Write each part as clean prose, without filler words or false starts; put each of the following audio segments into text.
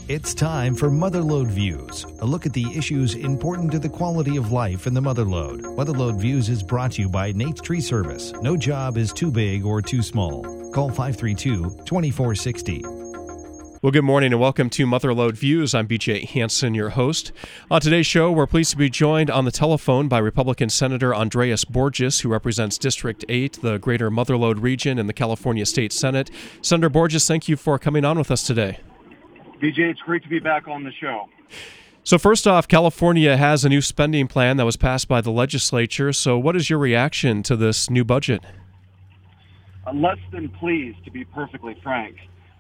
It's time for Motherlode Views, a look at the issues important to the quality of life in the Motherlode. Motherlode Views is brought to you by Nate's Tree Service. No job is too big or too small. Call 532-2460. Well, good morning and welcome to Motherlode Views. I'm BJ Hansen, your host. On today's show, we're pleased to be joined on the telephone by Republican Senator Andreas Borges, who represents District 8, the greater Motherlode region in the California State Senate. Senator Borges, thank you for coming on with us today. BJ, it's great to be back on the show. So first off, California has a new spending plan that was passed by the legislature. So what is your reaction to this new budget? Less than pleased, to be perfectly frank.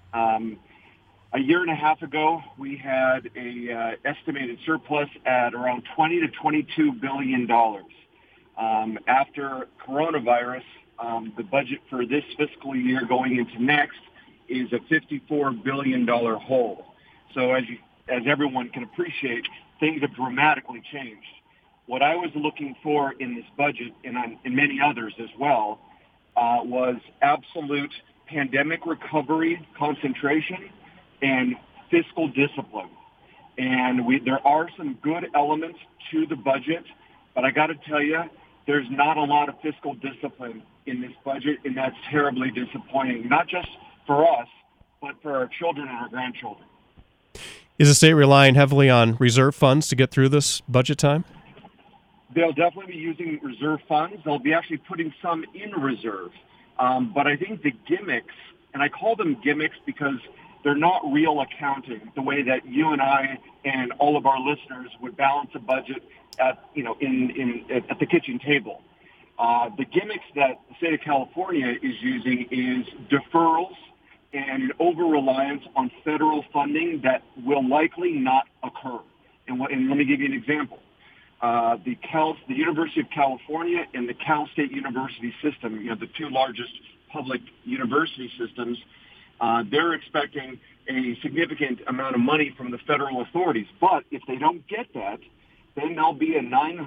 A year and a half ago, we had a estimated surplus at around $20 to $22 billion. After coronavirus, the budget for this fiscal year going into next is a $54 billion hole. So as everyone can appreciate, things have dramatically changed. What I was looking for in this budget, and in many others as well, was absolute pandemic recovery concentration and fiscal discipline. And there are some good elements to the budget, but I got to tell you, there's not a lot of fiscal discipline in this budget, and that's terribly disappointing, not just for us, but for our children and our grandchildren. Is the state relying heavily on reserve funds to get through this budget time? They'll definitely be using reserve funds. They'll be actually putting some in reserve. But I think the gimmicks, and I call them gimmicks because they're not real accounting, the way that you and I and all of our listeners would balance a budget at the kitchen table. The gimmicks that the state of California is using is deferrals and an over-reliance on federal funding that will likely not occur. And let me give you an example. The University of California and the Cal State University system, the two largest public university systems, they're expecting a significant amount of money from the federal authorities. But if they don't get that, then there'll be a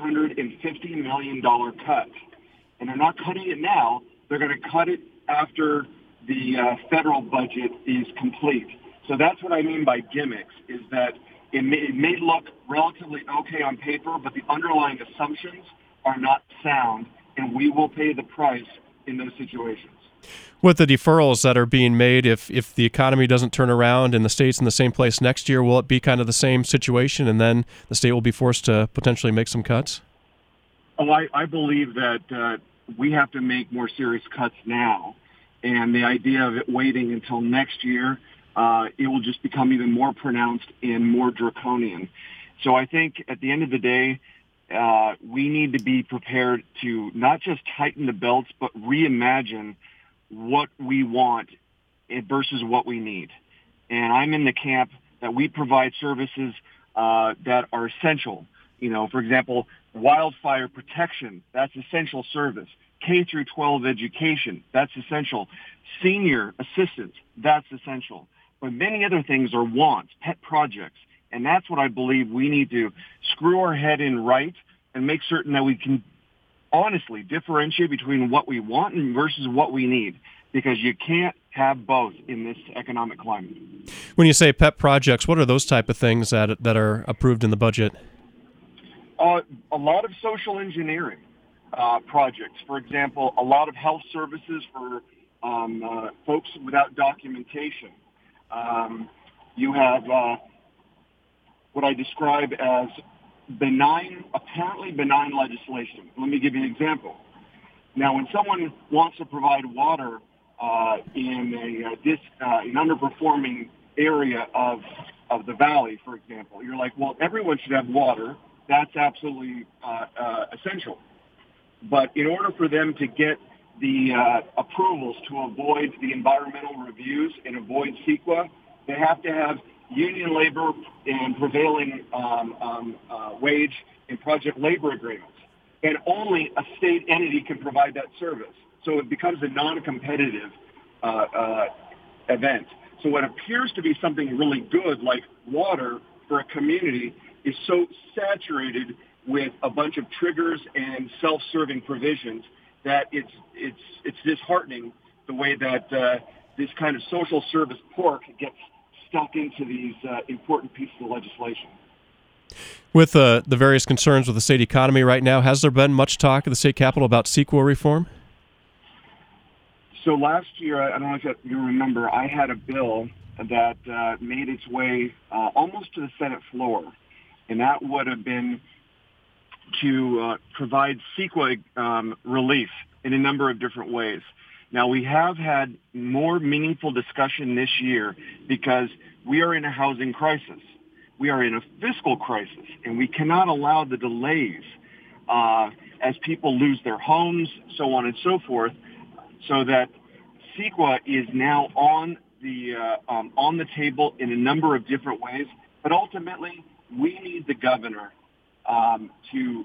$950 million cut. And they're not cutting it now. They're going to cut it after the federal budget is complete. So that's what I mean by gimmicks, is that it may look relatively okay on paper, but the underlying assumptions are not sound, and we will pay the price in those situations. With the deferrals that are being made, if the economy doesn't turn around and the state's in the same place next year, will it be kind of the same situation, and then the state will be forced to potentially make some cuts? Oh, I believe that we have to make more serious cuts now, and the idea of it waiting until next year, it will just become even more pronounced and more draconian. So I think at the end of the day, we need to be prepared to not just tighten the belts, but reimagine what we want versus what we need. And I'm in the camp that we provide services that are essential. For example, wildfire protection, that's essential service. K through 12 education, that's essential. Senior assistance, that's essential. But many other things are wants, pet projects. And that's what I believe we need to screw our head in right and make certain that we can honestly differentiate between what we want and versus what we need, because you can't have both in this economic climate. When you say pet projects, what are those type of things that are approved in the budget? A lot of social engineering projects. For example, a lot of health services for folks without documentation. You have what I describe as apparently benign legislation. Let me give you an example. Now, when someone wants to provide water in an underperforming area of the valley, for example, you're like, well, everyone should have water. That's absolutely essential. But in order for them to get the approvals to avoid the environmental reviews and avoid CEQA, they have to have union labor and prevailing wage and project labor agreements. And only a state entity can provide that service. So it becomes a non-competitive event. So what appears to be something really good, like water for a community, is so saturated with a bunch of triggers and self-serving provisions that it's disheartening the way that this kind of social service pork gets stuck into these important pieces of legislation. With the various concerns with the state economy right now, has there been much talk at the state capitol about CEQA reform? So last year, I don't know if you remember, I had a bill that made its way almost to the Senate floor, and that would have been to provide CEQA relief in a number of different ways. Now, we have had more meaningful discussion this year because we are in a housing crisis. We are in a fiscal crisis, and we cannot allow the delays as people lose their homes, so on and so forth, so that CEQA is now on the table in a number of different ways. But ultimately, we need the governor to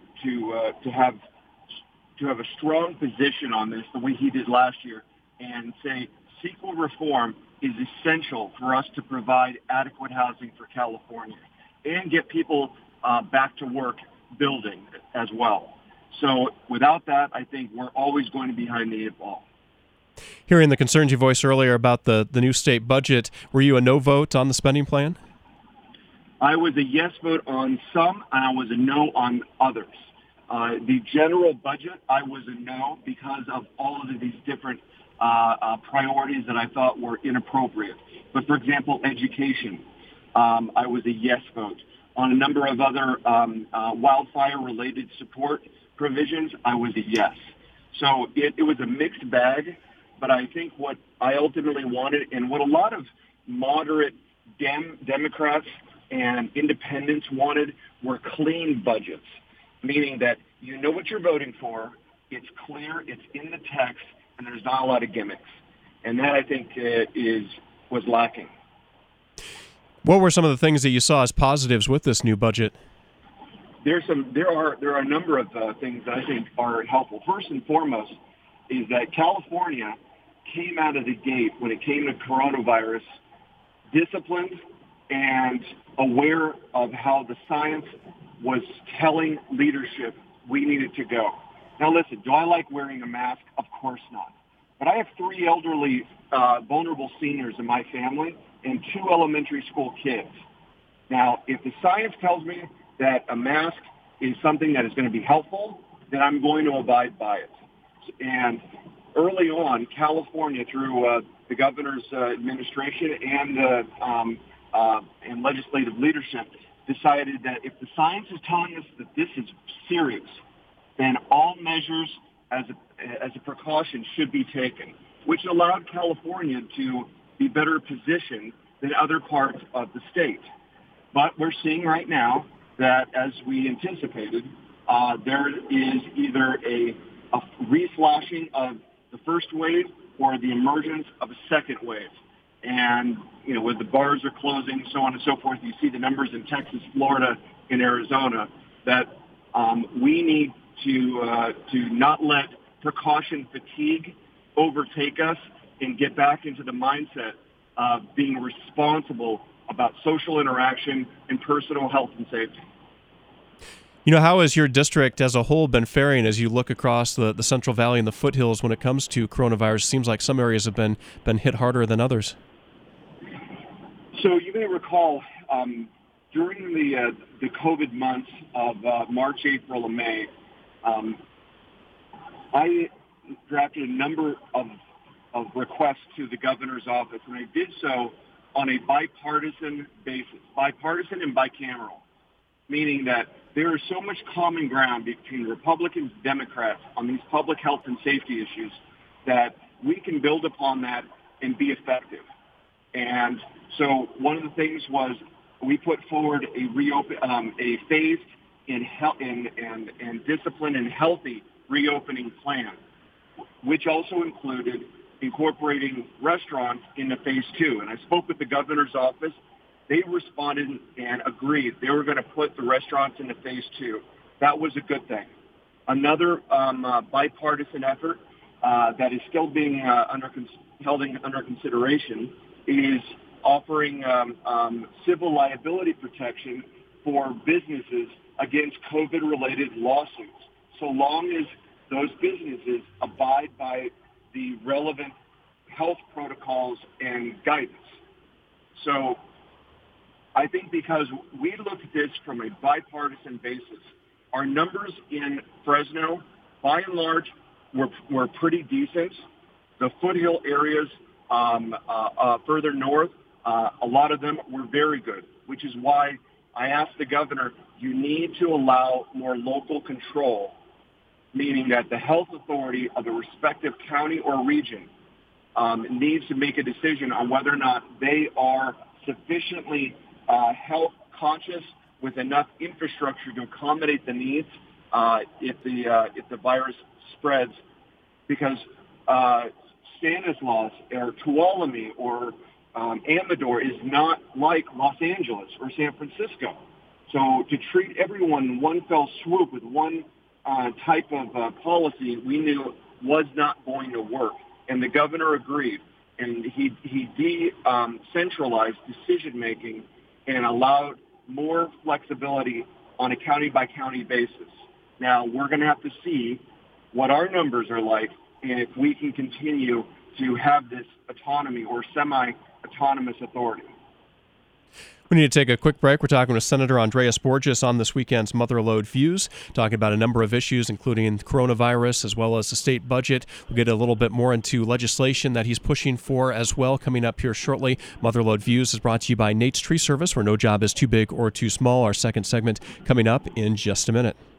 have a strong position on this, the way he did last year, and say CEQA reform is essential for us to provide adequate housing for California and get people back to work building as well. So without that, I think we're always going to be behind the eight ball. Hearing the concerns you voiced earlier about the new state budget, were you a no vote on the spending plan? I was a yes vote on some, and I was a no on others. The general budget, I was a no because of all of these different priorities that I thought were inappropriate. But for example, education, I was a yes vote. On a number of other wildfire-related support provisions, I was a yes. So it was a mixed bag, but I think what I ultimately wanted, and what a lot of moderate Democrats and independents wanted, were clean budgets, meaning that you know what you're voting for, it's clear, it's in the text, and there's not a lot of gimmicks. And that, I think, was lacking. What were some of the things that you saw as positives with this new budget? There are a number of things that I think are helpful. First and foremost is that California came out of the gate when it came to coronavirus disciplined and aware of how the science was telling leadership we needed to go. Now listen, do I like wearing a mask? Of course not. But I have 3 elderly, vulnerable seniors in my family and 2 elementary school kids. Now, if the science tells me that a mask is something that is going to be helpful, then I'm going to abide by it. And early on, California, through the governor's administration and legislative leadership, decided that if the science is telling us that this is serious, then all measures as a precaution should be taken, which allowed California to be better positioned than other parts of the state. But we're seeing right now that, as we anticipated, there is either a reflashing of the first wave or the emergence of a second wave. And, you know, when the bars are closing, so on and so forth, you see the numbers in Texas, Florida, and Arizona, that we need to not let precaution fatigue overtake us and get back into the mindset of being responsible about social interaction and personal health and safety. You know, how has your district as a whole been faring as you look across the Central Valley and the foothills when it comes to coronavirus? It seems like some areas have been hit harder than others. So you may recall during the COVID months of March, April, and May, I drafted a number of requests to the governor's office, and I did so on a bipartisan basis, bipartisan and bicameral, meaning that there is so much common ground between Republicans and Democrats on these public health and safety issues that we can build upon that and be effective. And so one of the things was we put forward a phased and disciplined and healthy reopening plan, which also included incorporating restaurants into phase 2. And I spoke with the governor's office. They responded and agreed they were going to put the restaurants into phase 2. That was a good thing. Another bipartisan effort that is still being held under consideration is offering civil liability protection for businesses against COVID-related lawsuits, so long as those businesses abide by the relevant health protocols and guidance. So I think because we look at this from a bipartisan basis, our numbers in Fresno, by and large, were pretty decent. The foothill areas further north, a lot of them were very good, which is why I asked the governor, you need to allow more local control, meaning that the health authority of the respective county or region needs to make a decision on whether or not they are sufficiently health conscious with enough infrastructure to accommodate the needs if the virus spreads. Because Stanislaus or Tuolumne or Amador is not like Los Angeles or San Francisco. So to treat everyone in one fell swoop with one type of policy, we knew was not going to work. And the governor agreed. And he decentralized decision-making and allowed more flexibility on a county-by-county basis. Now, we're going to have to see what our numbers are like and if we can continue to have this autonomy or semi-autonomous authority. We need to take a quick break. We're talking with Senator Andreas Borges on this weekend's Motherlode Views, talking about a number of issues, including coronavirus as well as the state budget. We'll get a little bit more into legislation that he's pushing for as well coming up here shortly. Motherlode Views is brought to you by Nate's Tree Service, where no job is too big or too small. Our second segment coming up in just a minute.